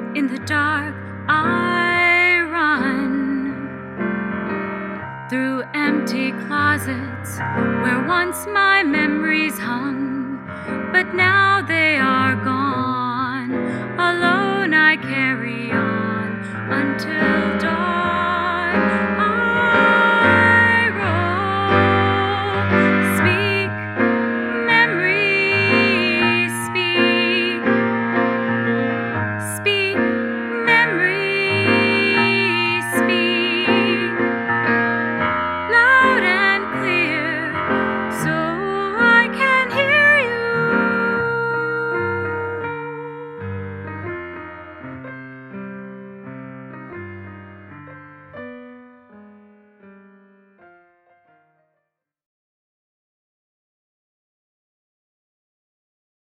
In the dark I run through empty closets where once my memories hung, but now they are gone. Alone I carry on until